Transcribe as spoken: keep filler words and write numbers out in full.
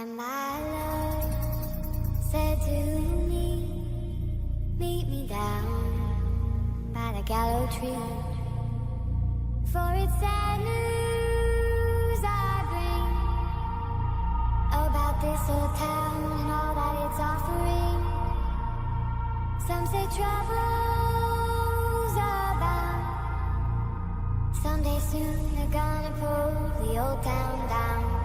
my love said to me, meet me down by the gallows tree. For it's sad news I bring about this old town and all that it's offering. Some say troubles abound. Someday soon they're gonna pull the old town down.